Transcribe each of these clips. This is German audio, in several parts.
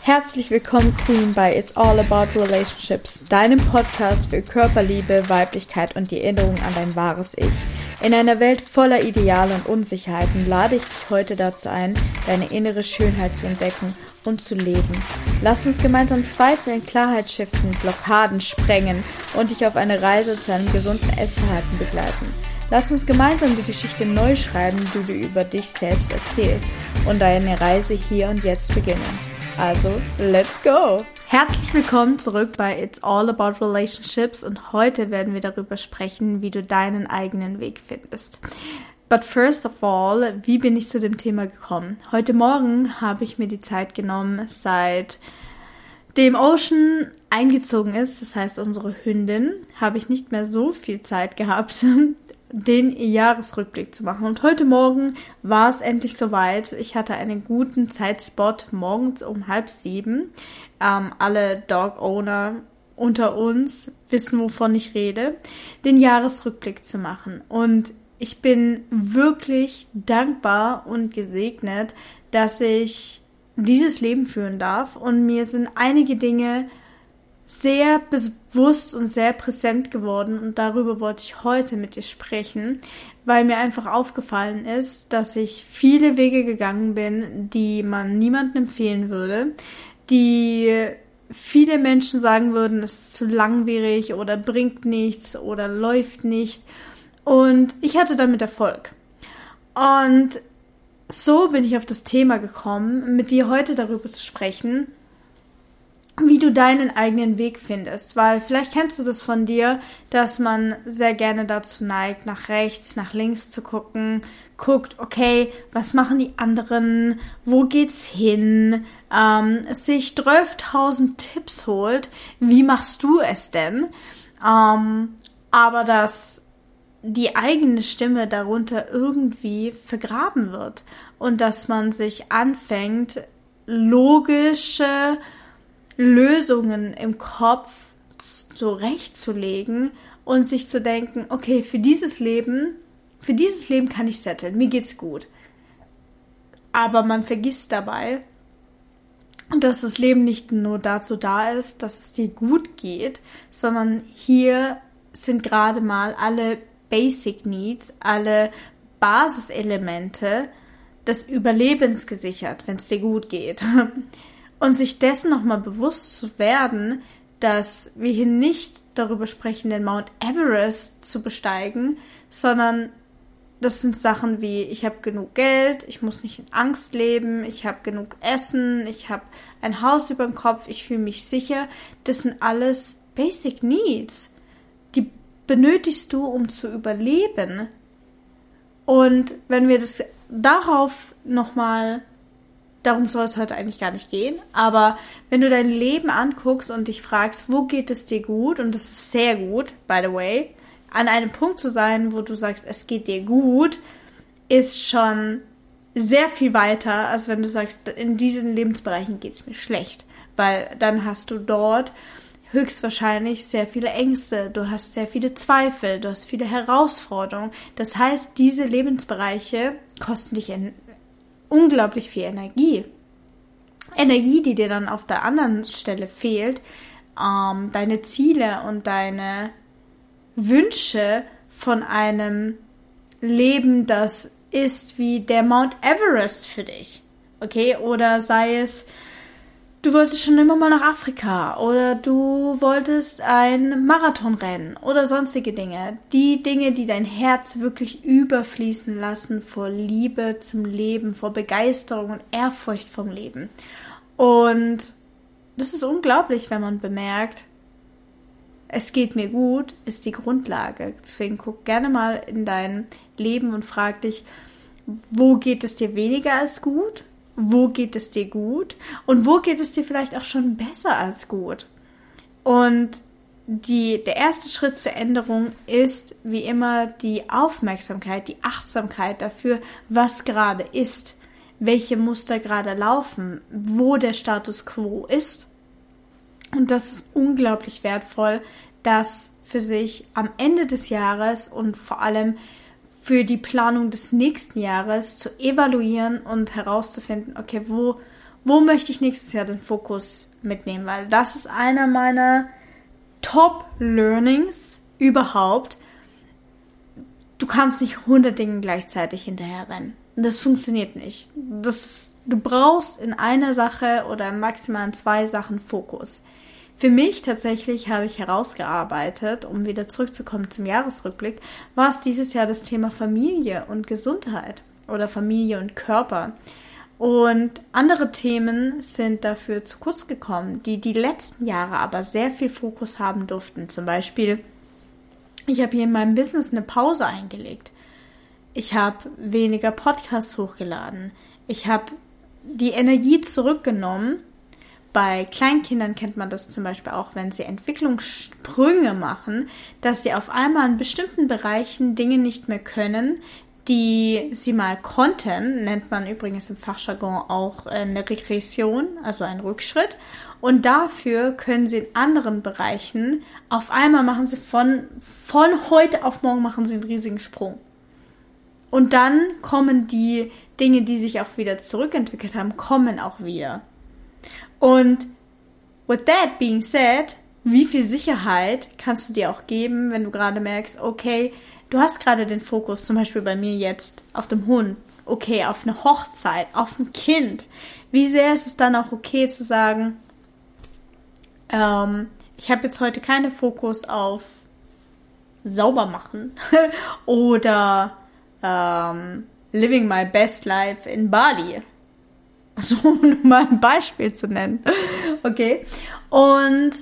Herzlich willkommen, Queen, bei It's All About Relationships, deinem Podcast für Körperliebe, Weiblichkeit und die Erinnerung an dein wahres Ich. In einer Welt voller Ideale und Unsicherheiten lade ich dich heute dazu ein, deine innere Schönheit zu entdecken und zu leben. Lass uns gemeinsam Zweifel in Klarheit shiften, Blockaden sprengen und dich auf eine Reise zu einem gesunden Essverhalten begleiten. Lass uns gemeinsam die Geschichte neu schreiben, die du über dich selbst erzählst und deine Reise hier und jetzt beginnen. Also, let's go! Herzlich willkommen zurück bei It's All About Relationships und heute werden wir darüber sprechen, wie du deinen eigenen Weg findest. But first of all, wie bin ich zu dem Thema gekommen? Heute Morgen habe ich mir die Zeit genommen, seit dem Ocean eingezogen ist, das heißt unsere Hündin, habe ich nicht mehr so viel Zeit gehabt, den Jahresrückblick zu machen. Und heute Morgen war es endlich soweit. Ich hatte einen guten Zeitspot morgens um 6:30. Alle Dog-Owner unter uns wissen, wovon ich rede, den Jahresrückblick zu machen. Und ich bin wirklich dankbar und gesegnet, dass ich dieses Leben führen darf. Und mir sind einige Dinge sehr bewusst und sehr präsent geworden und darüber wollte ich heute mit dir sprechen, weil mir einfach aufgefallen ist, dass ich viele Wege gegangen bin, die man niemandem empfehlen würde, die viele Menschen sagen würden, es ist zu langwierig oder bringt nichts oder läuft nicht und ich hatte damit Erfolg. Und so bin ich auf das Thema gekommen, mit dir heute darüber zu sprechen, wie du deinen eigenen Weg findest, weil vielleicht kennst du das von dir, dass man sehr gerne dazu neigt, nach rechts, nach links zu gucken, guckt, okay, was machen die anderen, wo geht's hin, sich 12.000 Tipps holt, wie machst du es denn, aber dass die eigene Stimme darunter irgendwie vergraben wird und dass man sich anfängt, logische Lösungen im Kopf zurechtzulegen und sich zu denken, okay, für dieses Leben kann ich setteln, mir geht's gut. Aber man vergisst dabei, dass das Leben nicht nur dazu da ist, dass es dir gut geht, sondern hier sind gerade mal alle Basic Needs, alle Basiselemente des Überlebens gesichert, wenn es dir gut geht. Und sich dessen nochmal bewusst zu werden, dass wir hier nicht darüber sprechen, den Mount Everest zu besteigen, sondern das sind Sachen wie, ich habe genug Geld, ich muss nicht in Angst leben, ich habe genug Essen, ich habe ein Haus über dem Kopf, ich fühle mich sicher. Das sind alles Basic Needs. Die benötigst du, um zu überleben. Und wenn wir das darauf nochmal, darum soll es heute eigentlich gar nicht gehen, aber wenn du dein Leben anguckst und dich fragst, wo geht es dir gut, und das ist sehr gut, by the way, an einem Punkt zu sein, wo du sagst, es geht dir gut, ist schon sehr viel weiter, als wenn du sagst, in diesen Lebensbereichen geht es mir schlecht, weil dann hast du dort höchstwahrscheinlich sehr viele Ängste, du hast sehr viele Zweifel, du hast viele Herausforderungen. Das heißt, diese Lebensbereiche kosten dich unglaublich viel Energie. Energie, die dir dann auf der anderen Stelle fehlt, deine Ziele und deine Wünsche von einem Leben, das ist wie der Mount Everest für dich. Okay? Oder sei es, du wolltest schon immer mal nach Afrika oder du wolltest einen Marathon rennen oder sonstige Dinge. Die Dinge, die dein Herz wirklich überfließen lassen vor Liebe zum Leben, vor Begeisterung und Ehrfurcht vom Leben. Und das ist unglaublich, wenn man bemerkt, es geht mir gut, ist die Grundlage. Deswegen guck gerne mal in dein Leben und frag dich, wo geht es dir weniger als gut? Wo geht es dir gut und wo geht es dir vielleicht auch schon besser als gut? Und der erste Schritt zur Änderung ist wie immer die Aufmerksamkeit, die Achtsamkeit dafür, was gerade ist, welche Muster gerade laufen, wo der Status quo ist. Und das ist unglaublich wertvoll, das für sich am Ende des Jahres und vor allem für die Planung des nächsten Jahres zu evaluieren und herauszufinden, okay, wo Wo möchte ich nächstes Jahr den Fokus mitnehmen? Weil das ist einer meiner Top-Learnings überhaupt. Du kannst nicht 100 Dingen gleichzeitig hinterher rennen. Das funktioniert nicht. Du brauchst in einer Sache oder maximal in 2 Sachen Fokus. Für mich tatsächlich habe ich herausgearbeitet, um wieder zurückzukommen zum Jahresrückblick, war es dieses Jahr das Thema Familie und Gesundheit oder Familie und Körper. Und andere Themen sind dafür zu kurz gekommen, die letzten Jahre aber sehr viel Fokus haben durften. Zum Beispiel, ich habe hier in meinem Business eine Pause eingelegt. Ich habe weniger Podcasts hochgeladen. Ich habe die Energie zurückgenommen. Bei Kleinkindern kennt man das zum Beispiel auch, wenn sie Entwicklungssprünge machen, dass sie auf einmal in bestimmten Bereichen Dinge nicht mehr können, die sie mal konnten, nennt man übrigens im Fachjargon auch eine Regression, also ein Rückschritt. Und dafür können sie in anderen Bereichen, auf einmal machen sie von heute auf morgen machen sie einen riesigen Sprung. Und dann kommen die Dinge, die sich auch wieder zurückentwickelt haben, kommen auch wieder. Und with that being said, wie viel Sicherheit kannst du dir auch geben, wenn du gerade merkst, okay, du hast gerade den Fokus, zum Beispiel bei mir jetzt, auf dem Hund, okay, auf eine Hochzeit, auf ein Kind. Wie sehr ist es dann auch okay zu sagen, ich habe jetzt heute keinen Fokus auf sauber machen oder living my best life in Bali. Also, um mal ein Beispiel zu nennen. Okay. Und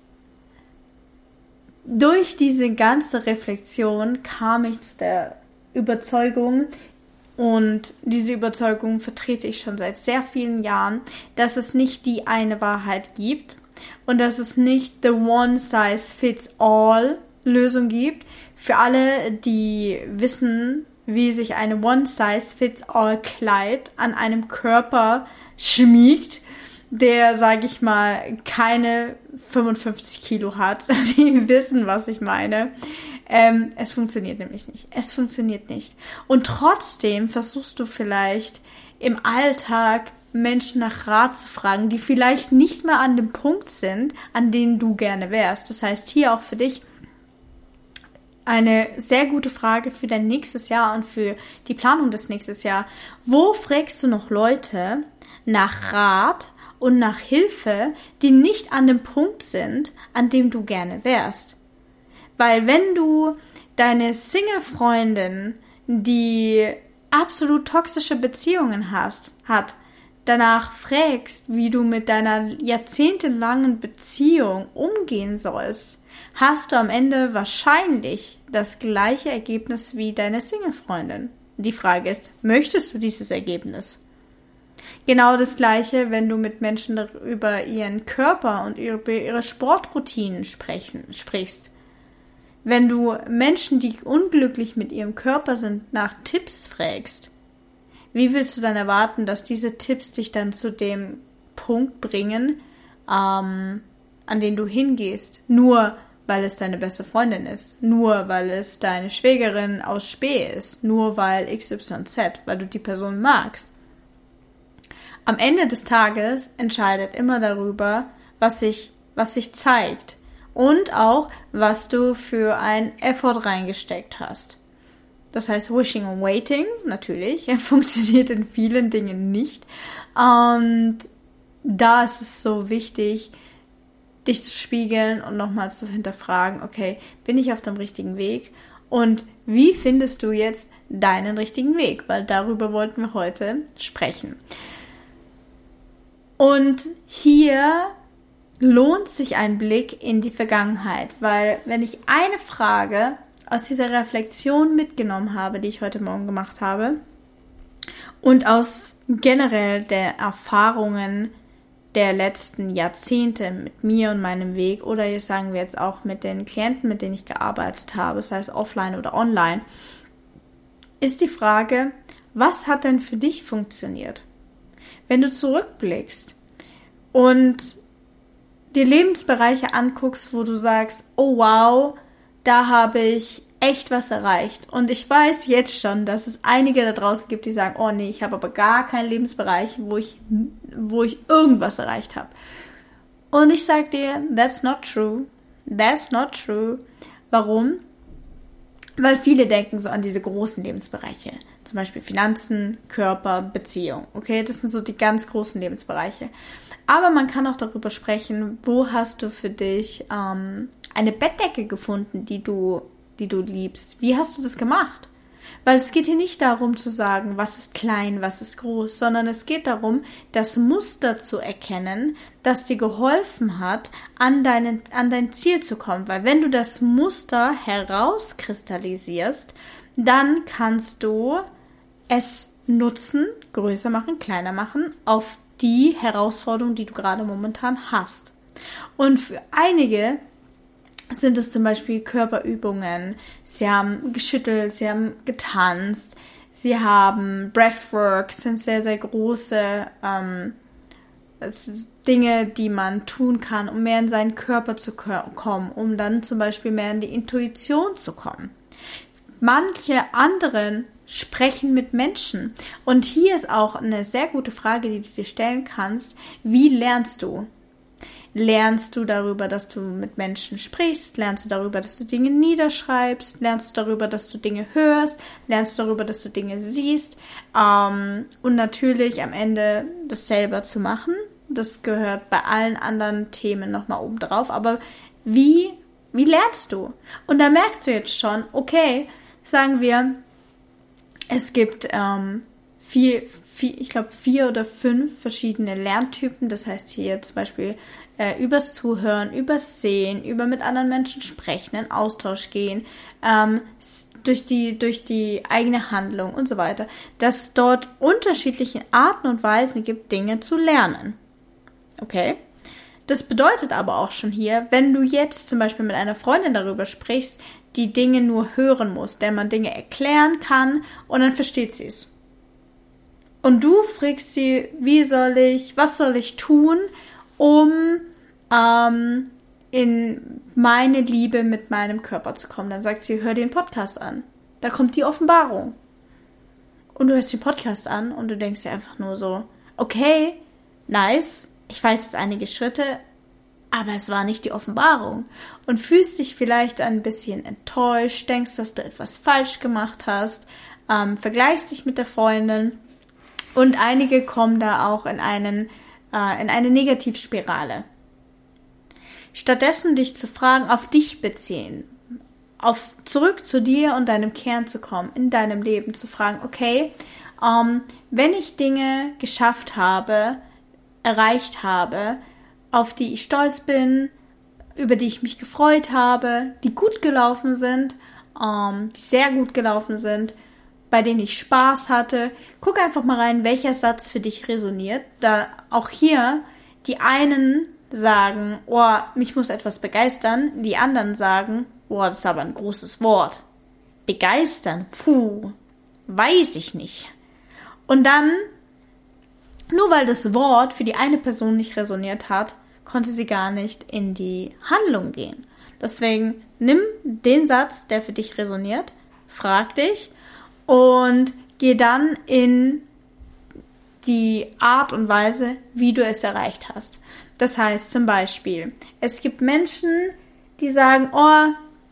durch diese ganze Reflexion kam ich zu der Überzeugung, und diese Überzeugung vertrete ich schon seit sehr vielen Jahren, dass es nicht die eine Wahrheit gibt und dass es nicht the One-Size-Fits-All-Lösung gibt. Für alle, die wissen, wie sich eine One-Size-Fits-All-Kleid an einem Körper schmiegt, der, sage ich mal, keine 55 Kilo hat. Die wissen, was ich meine. Es funktioniert nämlich nicht. Es funktioniert nicht. Und trotzdem versuchst du vielleicht im Alltag Menschen nach Rat zu fragen, die vielleicht nicht mehr an dem Punkt sind, an denen du gerne wärst. Das heißt, hier auch für dich eine sehr gute Frage für dein nächstes Jahr und für die Planung des nächsten Jahres. Wo fragst du noch Leute nach Rat und nach Hilfe, die nicht an dem Punkt sind, an dem du gerne wärst? Weil wenn du deine Single-Freundin, die absolut toxische Beziehungen hat, danach fragst, wie du mit deiner jahrzehntelangen Beziehung umgehen sollst, hast du am Ende wahrscheinlich das gleiche Ergebnis wie deine Single-Freundin. Die Frage ist, möchtest du dieses Ergebnis? Genau das Gleiche, wenn du mit Menschen über ihren Körper und über ihre Sportroutinen sprichst. Wenn du Menschen, die unglücklich mit ihrem Körper sind, nach Tipps fragst, wie willst du dann erwarten, dass diese Tipps dich dann zu dem Punkt bringen, an den du hingehst? Nur weil es deine beste Freundin ist, nur weil es deine Schwägerin aus Spee ist, nur weil XYZ, weil du die Person magst. Am Ende des Tages entscheidet immer darüber, was sich zeigt und auch, was du für einen Effort reingesteckt hast. Das heißt, wishing and waiting, natürlich, funktioniert in vielen Dingen nicht. Und da ist es so wichtig, dich zu spiegeln und nochmals zu hinterfragen, okay, bin ich auf dem richtigen Weg? Und wie findest du jetzt deinen richtigen Weg? Weil darüber wollten wir heute sprechen. Und hier lohnt sich ein Blick in die Vergangenheit, weil wenn ich eine Frage aus dieser Reflexion mitgenommen habe, die ich heute Morgen gemacht habe, und aus generell der Erfahrungen der letzten Jahrzehnte mit mir und meinem Weg, oder jetzt sagen wir jetzt auch mit den Klienten, mit denen ich gearbeitet habe, sei es offline oder online, ist die Frage, was hat denn für dich funktioniert? Wenn du zurückblickst und dir Lebensbereiche anguckst, wo du sagst, oh wow, da habe ich echt was erreicht. Und ich weiß jetzt schon, dass es einige da draußen gibt, die sagen, oh nee, ich habe aber gar keinen Lebensbereich, wo ich irgendwas erreicht habe. Und ich sage dir, that's not true. That's not true. Warum? Weil viele denken so an diese großen Lebensbereiche. Zum Beispiel Finanzen, Körper, Beziehung. Okay, das sind so die ganz großen Lebensbereiche. Aber man kann auch darüber sprechen, wo hast du für dich eine Bettdecke gefunden, die du liebst. Wie hast du das gemacht? Weil es geht hier nicht darum zu sagen, was ist klein, was ist groß, sondern es geht darum, das Muster zu erkennen, das dir geholfen hat, an dein Ziel zu kommen. Weil wenn du das Muster herauskristallisierst, dann kannst du es nutzen, größer machen, kleiner machen, auf die Herausforderung, die du gerade momentan hast. Und für einige sind es zum Beispiel Körperübungen, sie haben geschüttelt, sie haben getanzt, sie haben Breathwork, sind sehr, sehr große Dinge, die man tun kann, um mehr in seinen Körper zu kommen, um dann zum Beispiel mehr in die Intuition zu kommen. Manche anderen sprechen mit Menschen. Und hier ist auch eine sehr gute Frage, die du dir stellen kannst. Wie lernst du? Lernst du darüber, dass du mit Menschen sprichst? Lernst du darüber, dass du Dinge niederschreibst? Lernst du darüber, dass du Dinge hörst? Lernst du darüber, dass du Dinge siehst? Und natürlich am Ende das selber zu machen. Das gehört bei allen anderen Themen nochmal oben drauf. Aber wie lernst du? Und da merkst du jetzt schon, okay, sagen wir, es gibt ich glaube 4 oder 5 verschiedene Lerntypen. Das heißt hier zum Beispiel übers Zuhören, übers Sehen, über mit anderen Menschen sprechen, in Austausch gehen, durch die eigene Handlung und so weiter. Dass es dort unterschiedliche Arten und Weisen gibt, Dinge zu lernen. Okay? Das bedeutet aber auch schon hier, wenn du jetzt zum Beispiel mit einer Freundin darüber sprichst, die Dinge nur hören muss, der man Dinge erklären kann und dann versteht sie es. Und du fragst sie, was soll ich tun, um in meine Liebe mit meinem Körper zu kommen? Dann sagt sie, hör den Podcast an. Da kommt die Offenbarung. Und du hörst den Podcast an und du denkst dir einfach nur so, okay, nice, ich weiß jetzt einige Schritte, aber es war nicht die Offenbarung. Und fühlst dich vielleicht ein bisschen enttäuscht, denkst, dass du etwas falsch gemacht hast, vergleichst dich mit der Freundin. Und einige kommen da auch in eine Negativspirale. Stattdessen dich zu fragen, auf dich beziehen, zurück zu dir und deinem Kern zu kommen, in deinem Leben zu fragen, okay, wenn ich Dinge geschafft habe, erreicht habe, auf die ich stolz bin, über die ich mich gefreut habe, die gut gelaufen sind, die sehr gut gelaufen sind, bei denen ich Spaß hatte. Guck einfach mal rein, welcher Satz für dich resoniert. Da auch hier die einen sagen, oh, mich muss etwas begeistern. Die anderen sagen, oh, das ist aber ein großes Wort. Begeistern, weiß ich nicht. Und dann, nur weil das Wort für die eine Person nicht resoniert hat, konnte sie gar nicht in die Handlung gehen. Deswegen nimm den Satz, der für dich resoniert, frag dich, und geh dann in die Art und Weise, wie du es erreicht hast. Das heißt zum Beispiel, es gibt Menschen, die sagen, oh,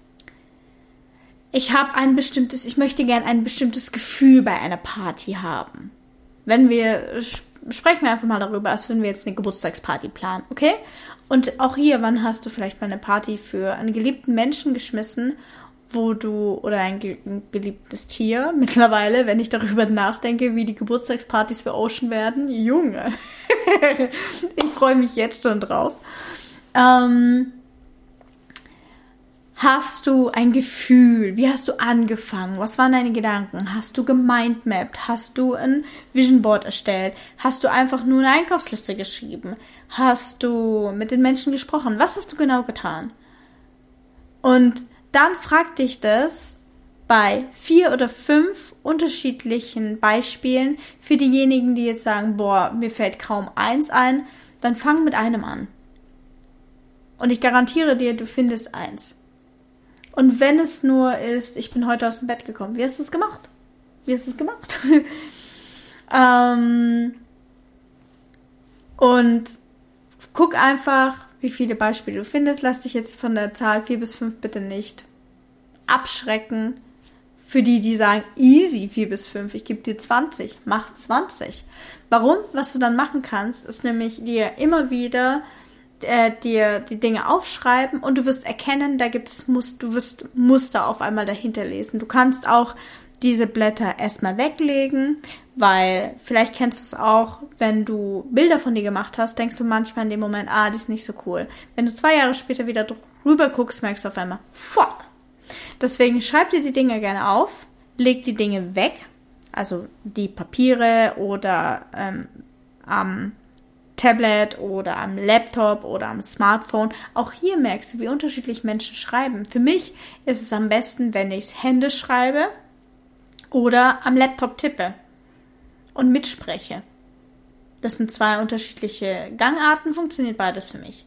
ich möchte gern ein bestimmtes Gefühl bei einer Party haben. Sprechen wir einfach mal darüber, als würden wir jetzt eine Geburtstagsparty planen, okay? Und auch hier, wann hast du vielleicht mal eine Party für einen geliebten Menschen geschmissen, oder ein geliebtes Tier mittlerweile, wenn ich darüber nachdenke, wie die Geburtstagspartys für Ocean werden. Junge, ich freue mich jetzt schon drauf. Hast du ein Gefühl? Wie hast du angefangen? Was waren deine Gedanken? Hast du gemindmappt? Hast du ein Vision Board erstellt? Hast du einfach nur eine Einkaufsliste geschrieben? Hast du mit den Menschen gesprochen? Was hast du genau getan? Und dann frag dich das bei 4 oder 5 unterschiedlichen Beispielen. Für diejenigen, die jetzt sagen, boah, mir fällt kaum eins ein, dann fang mit einem an. Und ich garantiere dir, du findest eins. Und wenn es nur ist, ich bin heute aus dem Bett gekommen. Wie hast du es gemacht? Und guck einfach, wie viele Beispiele du findest. Lass dich jetzt von der Zahl 4 bis 5 bitte nicht abschrecken. Für die sagen, easy 4 bis 5, ich gebe dir 20, mach 20. Warum? Was du dann machen kannst, ist nämlich dir immer wieder dir die Dinge aufschreiben und du wirst erkennen, du wirst Muster auf einmal dahinter lesen. Du kannst auch diese Blätter erstmal weglegen, weil vielleicht kennst du es auch, wenn du Bilder von dir gemacht hast, denkst du manchmal in dem Moment, die ist nicht so cool. Wenn du 2 Jahre später wieder drüber guckst, merkst du auf einmal, fuck. Deswegen schreib dir die Dinge gerne auf, leg die Dinge weg, also die Papiere oder am Tablet oder am Laptop oder am Smartphone. Auch hier merkst du, wie unterschiedlich Menschen schreiben. Für mich ist es am besten, wenn ich es händisch schreibe oder am Laptop tippe und mitspreche. Das sind 2 unterschiedliche Gangarten, funktioniert beides für mich.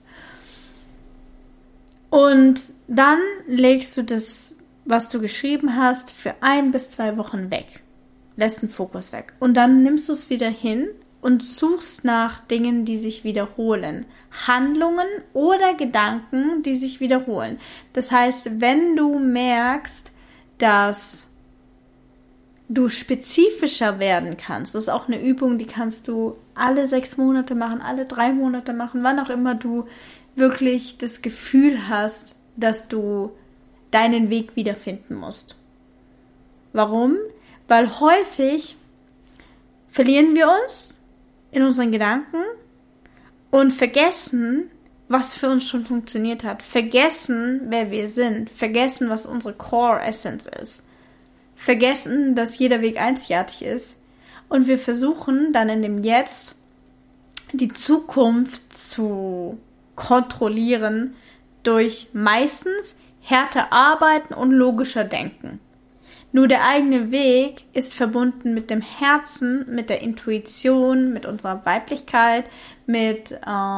Und dann legst du das, was du geschrieben hast, für 1 bis 2 Wochen weg. Lässt den Fokus weg. Und dann nimmst du es wieder hin und suchst nach Dingen, die sich wiederholen. Handlungen oder Gedanken, die sich wiederholen. Das heißt, wenn du merkst, dass du spezifischer werden kannst, das ist auch eine Übung, die kannst du alle 6 Monate machen, alle 3 Monate machen, wann auch immer du wirklich das Gefühl hast, dass du deinen Weg wiederfinden musst. Warum? Weil häufig verlieren wir uns in unseren Gedanken und vergessen, was für uns schon funktioniert hat. Vergessen, wer wir sind. Vergessen, was unsere Core Essence ist. Vergessen, dass jeder Weg einzigartig ist. Und wir versuchen dann in dem Jetzt die Zukunft zu kontrollieren durch meistens härter arbeiten und logischer denken. Nur der eigene Weg ist verbunden mit dem Herzen, mit der Intuition, mit unserer Weiblichkeit, mit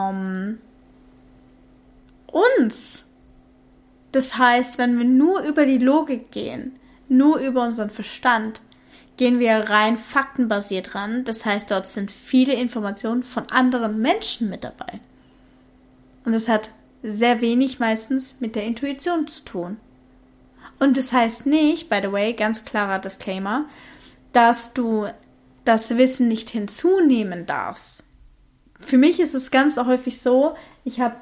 uns. Das heißt, wenn wir nur über die Logik gehen, nur über unseren Verstand, gehen wir rein faktenbasiert ran. Das heißt, dort sind viele Informationen von anderen Menschen mit dabei. Und das hat sehr wenig meistens mit der Intuition zu tun. Und das heißt nicht, by the way, ganz klarer Disclaimer, dass du das Wissen nicht hinzunehmen darfst. Für mich ist es ganz häufig so, ich habe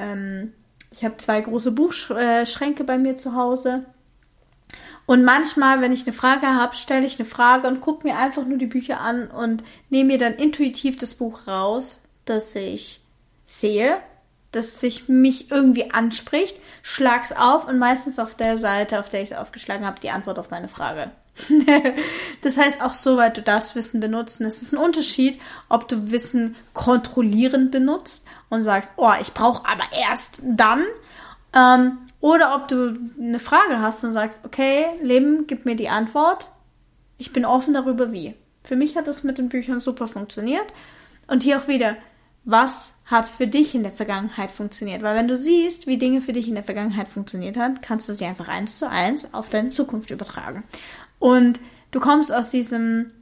2 große Buchschränke bei mir zu Hause. Und manchmal, wenn ich eine Frage habe, stelle ich eine Frage und gucke mir einfach nur die Bücher an und nehme mir dann intuitiv das Buch raus, das ich sehe, das sich mich irgendwie anspricht, schlag's auf und meistens auf der Seite, auf der ich es aufgeschlagen habe, die Antwort auf meine Frage. Das heißt auch soweit, du darfst Wissen benutzen. Es ist ein Unterschied, ob du Wissen kontrollierend benutzt und sagst, ich brauche aber erst dann, oder ob du eine Frage hast und sagst, okay, Leben, gib mir die Antwort. Ich bin offen darüber, wie. Für mich hat das mit den Büchern super funktioniert. Und hier auch wieder, was hat für dich in der Vergangenheit funktioniert? Weil wenn du siehst, wie Dinge für dich in der Vergangenheit funktioniert haben, kannst du sie einfach 1:1 auf deine Zukunft übertragen. Und du kommst aus diesem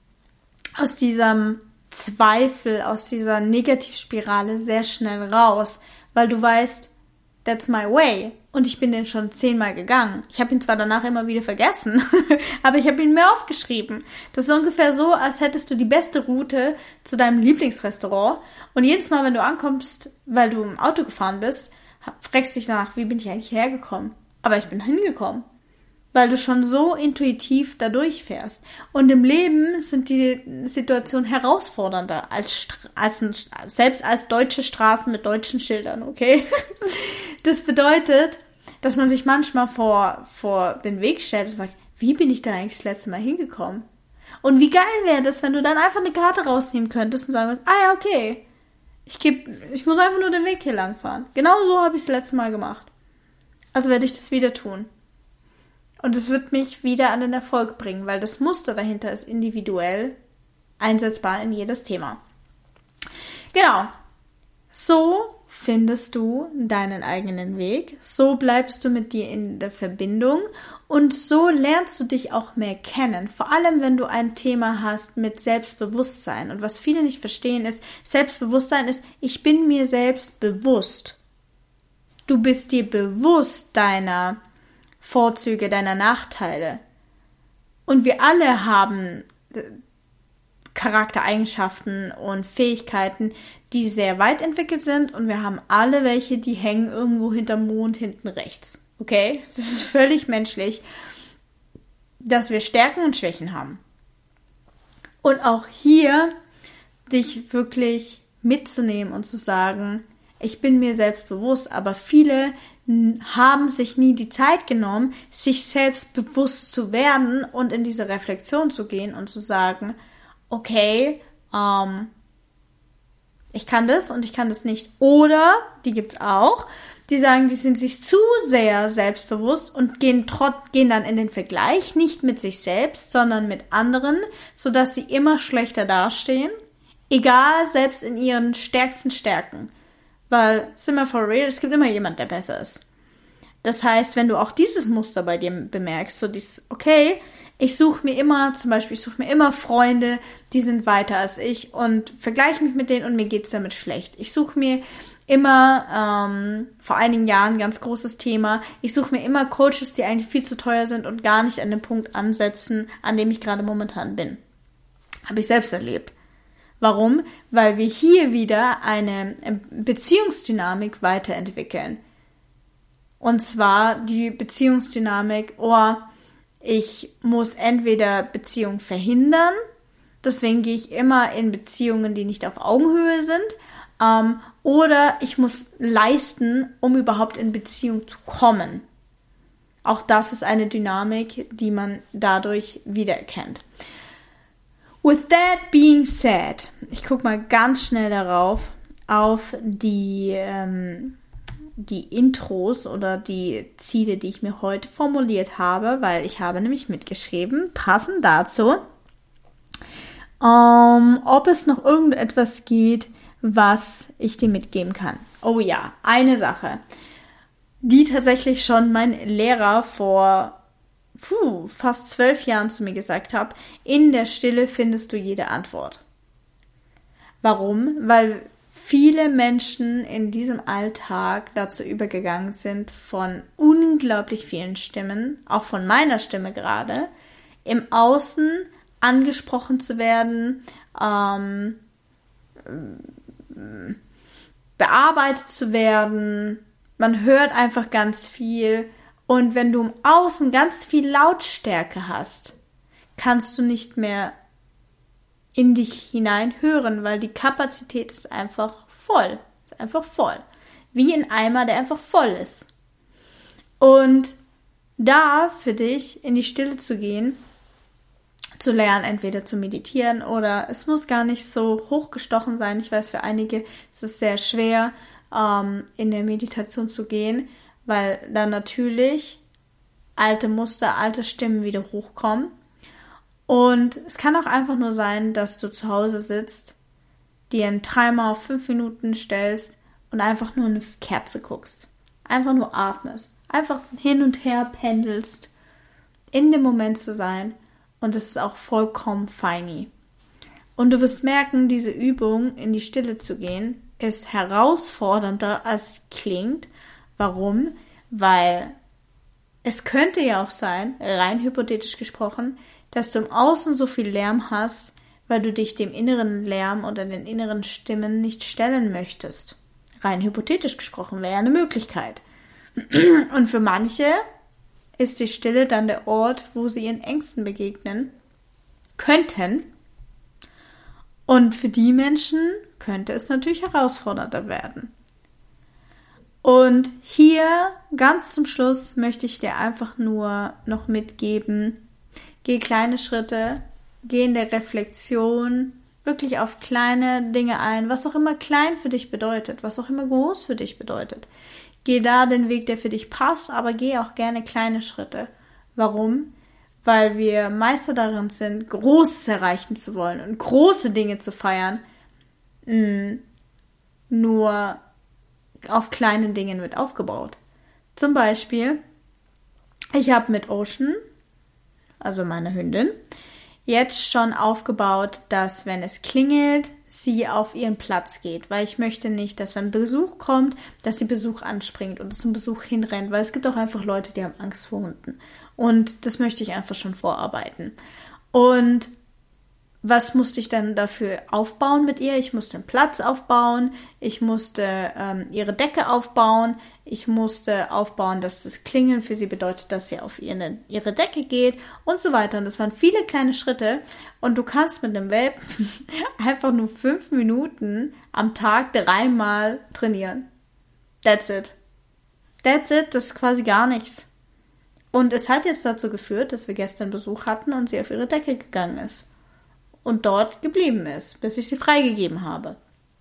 Zweifel, aus dieser Negativspirale sehr schnell raus, weil du weißt, that's my way. Und ich bin den schon 10-mal gegangen. Ich habe ihn zwar danach immer wieder vergessen, aber ich habe ihn mir aufgeschrieben. Das ist ungefähr so, als hättest du die beste Route zu deinem Lieblingsrestaurant. Und jedes Mal, wenn du ankommst, weil du im Auto gefahren bist, fragst dich danach, wie bin ich eigentlich hergekommen? Aber ich bin hingekommen. Weil du schon so intuitiv da durchfährst. Und im Leben sind die Situationen herausfordernder selbst als deutsche Straßen mit deutschen Schildern, okay? Das bedeutet, dass man sich manchmal vor den Weg stellt und sagt, wie bin ich da eigentlich das letzte Mal hingekommen? Und wie geil wäre das, wenn du dann einfach eine Karte rausnehmen könntest und sagen würdest, ja, okay, ich muss einfach nur den Weg hier lang fahren. Genau so habe ich es das letzte Mal gemacht. Also werde ich das wieder tun. Und es wird mich wieder an den Erfolg bringen, weil das Muster dahinter ist individuell einsetzbar in jedes Thema. Genau. So findest du deinen eigenen Weg, so bleibst du mit dir in der Verbindung und so lernst du dich auch mehr kennen. Vor allem, wenn du ein Thema hast mit Selbstbewusstsein. Und was viele nicht verstehen ist, Selbstbewusstsein ist, ich bin mir selbst bewusst. Du bist dir bewusst deiner Vorzüge, deiner Nachteile. Und wir alle haben Charaktereigenschaften und Fähigkeiten, die sehr weit entwickelt sind, und wir haben alle welche, die hängen irgendwo hinterm Mond hinten rechts. Okay? Das ist völlig menschlich, dass wir Stärken und Schwächen haben. Und auch hier dich wirklich mitzunehmen und zu sagen, ich bin mir selbst bewusst, aber viele haben sich nie die Zeit genommen, sich selbst bewusst zu werden und in diese Reflexion zu gehen und zu sagen, okay, ich kann das und ich kann das nicht. Oder, die gibt's auch, die sagen, die sind sich zu sehr selbstbewusst und gehen dann in den Vergleich, nicht mit sich selbst, sondern mit anderen, sodass sie immer schlechter dastehen, egal, selbst in ihren stärksten Stärken. Weil, sind wir for real, es gibt immer jemand, der besser ist. Das heißt, wenn du auch dieses Muster bei dir bemerkst, so dieses, okay, ich suche mir immer Freunde, die sind weiter als ich und vergleiche mich mit denen und mir geht's damit schlecht. Ich suche mir immer, vor einigen Jahren, ganz großes Thema, ich suche mir immer Coaches, die eigentlich viel zu teuer sind und gar nicht an den Punkt ansetzen, an dem ich gerade momentan bin. Habe ich selbst erlebt. Warum? Weil wir hier wieder eine Beziehungsdynamik weiterentwickeln. Und zwar die Beziehungsdynamik, ich muss entweder Beziehungen verhindern, deswegen gehe ich immer in Beziehungen, die nicht auf Augenhöhe sind, oder ich muss leisten, um überhaupt in Beziehung zu kommen. Auch das ist eine Dynamik, die man dadurch wiedererkennt. With that being said, ich gucke mal ganz schnell darauf, auf die Intros oder die Ziele, die ich mir heute formuliert habe, weil ich habe nämlich mitgeschrieben, passend dazu, ob es noch irgendetwas geht, was ich dir mitgeben kann. Oh ja, eine Sache, die tatsächlich schon mein Lehrer vor fast 12 Jahren zu mir gesagt hat: In der Stille findest du jede Antwort. Warum? Weil viele Menschen in diesem Alltag dazu übergegangen sind, von unglaublich vielen Stimmen, auch von meiner Stimme gerade, im Außen angesprochen zu werden, bearbeitet zu werden. Man hört einfach ganz viel. Und wenn du im Außen ganz viel Lautstärke hast, kannst du nicht mehr in dich hinein hören, weil die Kapazität ist einfach voll. Ist einfach voll. Wie ein Eimer, der einfach voll ist. Und da für dich in die Stille zu gehen, zu lernen, entweder zu meditieren oder es muss gar nicht so hochgestochen sein. Ich weiß, für einige ist es sehr schwer, in der Meditation zu gehen, weil dann natürlich alte Muster, alte Stimmen wieder hochkommen. Und es kann auch einfach nur sein, dass du zu Hause sitzt, dir einen Timer auf 5 Minuten stellst und einfach nur eine Kerze guckst. Einfach nur atmest. Einfach hin und her pendelst, in dem Moment zu sein. Und das ist auch vollkommen feini. Und du wirst merken, diese Übung, in die Stille zu gehen, ist herausfordernder, als es klingt. Warum? Weil es könnte ja auch sein, rein hypothetisch gesprochen, dass du im Außen so viel Lärm hast, weil du dich dem inneren Lärm oder den inneren Stimmen nicht stellen möchtest. Rein hypothetisch gesprochen wäre eine Möglichkeit. Und für manche ist die Stille dann der Ort, wo sie ihren Ängsten begegnen könnten. Und für die Menschen könnte es natürlich herausfordernder werden. Und hier ganz zum Schluss möchte ich dir einfach nur noch mitgeben, geh kleine Schritte, geh in der Reflexion wirklich auf kleine Dinge ein, was auch immer klein für dich bedeutet, was auch immer groß für dich bedeutet. Geh da den Weg, der für dich passt, aber geh auch gerne kleine Schritte. Warum? Weil wir Meister darin sind, Großes erreichen zu wollen und große Dinge zu feiern. Nur auf kleinen Dingen mit aufgebaut. Zum Beispiel, ich habe mit Ocean, also meiner Hündin, jetzt schon aufgebaut, dass wenn es klingelt, sie auf ihren Platz geht, weil ich möchte nicht, dass wenn Besuch kommt, dass sie Besuch anspringt oder zum Besuch hinrennt, weil es gibt auch einfach Leute, die haben Angst vor Hunden und das möchte ich einfach schon vorarbeiten. Und was musste ich dann dafür aufbauen mit ihr? Ich musste einen Platz aufbauen, ich musste ihre Decke aufbauen, ich musste aufbauen, dass das Klingeln für sie bedeutet, dass sie auf ihre Decke geht und so weiter. Und das waren viele kleine Schritte und du kannst mit einem Welpen einfach nur 5 Minuten am Tag 3-mal trainieren. That's it. That's it, das ist quasi gar nichts. Und es hat jetzt dazu geführt, dass wir gestern Besuch hatten und sie auf ihre Decke gegangen ist. Und dort geblieben ist, bis ich sie freigegeben habe.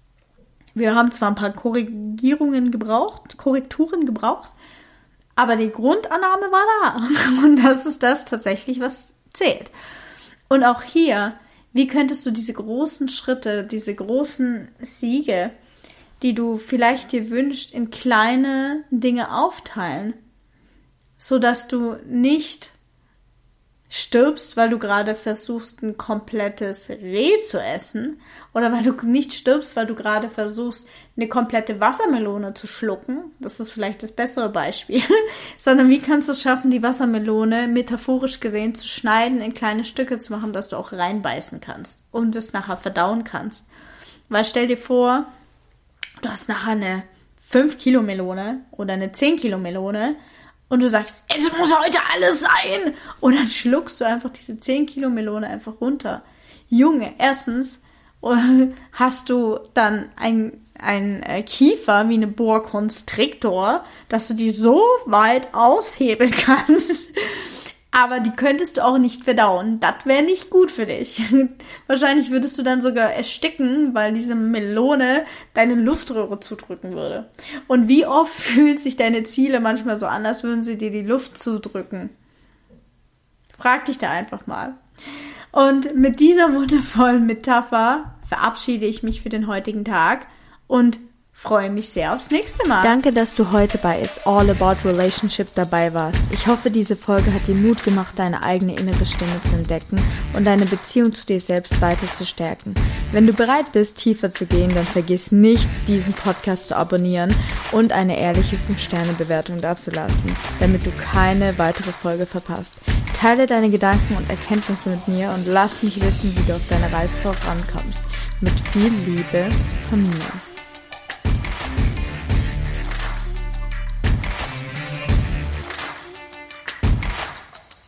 Wir haben zwar ein paar Korrekturen gebraucht, aber die Grundannahme war da. Und das ist das tatsächlich, was zählt. Und auch hier, wie könntest du diese großen Schritte, diese großen Siege, die du vielleicht dir wünschst, in kleine Dinge aufteilen, sodass du nicht stirbst, weil du gerade versuchst, ein komplettes Reh zu essen oder weil du nicht stirbst, weil du gerade versuchst, eine komplette Wassermelone zu schlucken. Das ist vielleicht das bessere Beispiel. Sondern wie kannst du es schaffen, die Wassermelone metaphorisch gesehen zu schneiden, in kleine Stücke zu machen, dass du auch reinbeißen kannst und das nachher verdauen kannst. Weil stell dir vor, du hast nachher eine 5-Kilo-Melone oder eine 10-Kilo-Melone und du sagst, es muss heute alles sein. Und dann schluckst du einfach diese 10-Kilo-Melone einfach runter. Junge, erstens hast du dann ein Kiefer wie eine Boa Constrictor, dass du die so weit aushebeln kannst. Aber die könntest du auch nicht verdauen. Das wäre nicht gut für dich. Wahrscheinlich würdest du dann sogar ersticken, weil diese Melone deine Luftröhre zudrücken würde. Und wie oft fühlen sich deine Ziele manchmal so an, als würden sie dir die Luft zudrücken? Frag dich da einfach mal. Und mit dieser wundervollen Metapher verabschiede ich mich für den heutigen Tag und freue mich sehr aufs nächste Mal. Danke, dass du heute bei It's All About Relationship dabei warst. Ich hoffe, diese Folge hat dir Mut gemacht, deine eigene innere Stimme zu entdecken und deine Beziehung zu dir selbst weiter zu stärken. Wenn du bereit bist, tiefer zu gehen, dann vergiss nicht, diesen Podcast zu abonnieren und eine ehrliche 5-Sterne-Bewertung dazulassen, damit du keine weitere Folge verpasst. Teile deine Gedanken und Erkenntnisse mit mir und lass mich wissen, wie du auf deine Reise vorankommst. Mit viel Liebe von mir.